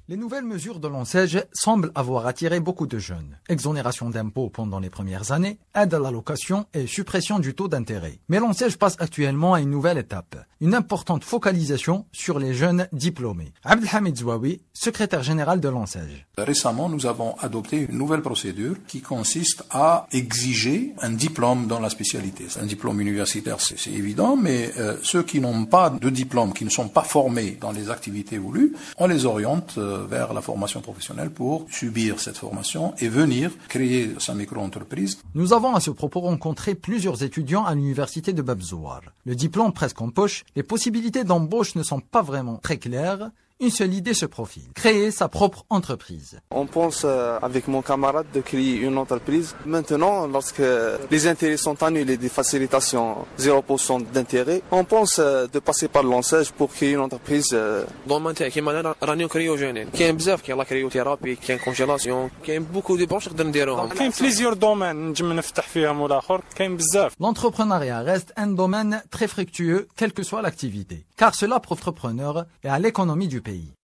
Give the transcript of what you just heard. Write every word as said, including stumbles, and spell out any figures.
Les nouvelles mesures de l'ONSEJ semblent avoir attiré beaucoup de jeunes. Exonération d'impôts pendant les premières années, aide à la location et suppression du taux d'intérêt. Mais l'ONSEJ passe actuellement à une nouvelle étape, une importante focalisation sur les jeunes diplômés. Abdelhamid Zouaoui, secrétaire général de l'ONSEJ. Récemment, nous avons adopté une nouvelle procédure qui consiste à exiger un diplôme dans la spécialité. Un diplôme universitaire, c'est, c'est évident, mais euh, ceux qui n'ont pas de diplôme, qui ne sont pas formés dans les activités voulues, on les oriente euh, vers la formation professionnelle pour subir cette formation et venir créer sa micro-entreprise. Nous avons à ce propos rencontré plusieurs étudiants à l'université de Bab Zouar. Le diplôme presque en poche, les possibilités d'embauche ne sont pas vraiment très claires. Une seule idée se profile, créer sa propre entreprise. On pense euh, avec mon camarade de créer une entreprise. Maintenant, lorsque les intérêts sont annulés, des facilitations zéro pour cent d'intérêt, on pense euh, de passer par l'ONSEJ pour créer une entreprise. Domaine كيما راني كريوجينين كاين بزاف كاين لا كريوثيرابي كاين كونجيلاسيون كاين بوكو دي برونش نقدر نديروهم كاين بليزيور دومين نجم نفتح فيهم ولا اخر كاين بزاف. L'entrepreneuriat reste un domaine très fructueux quelle que soit l'activité, car cela pour l'entrepreneur et à l'économie du pays.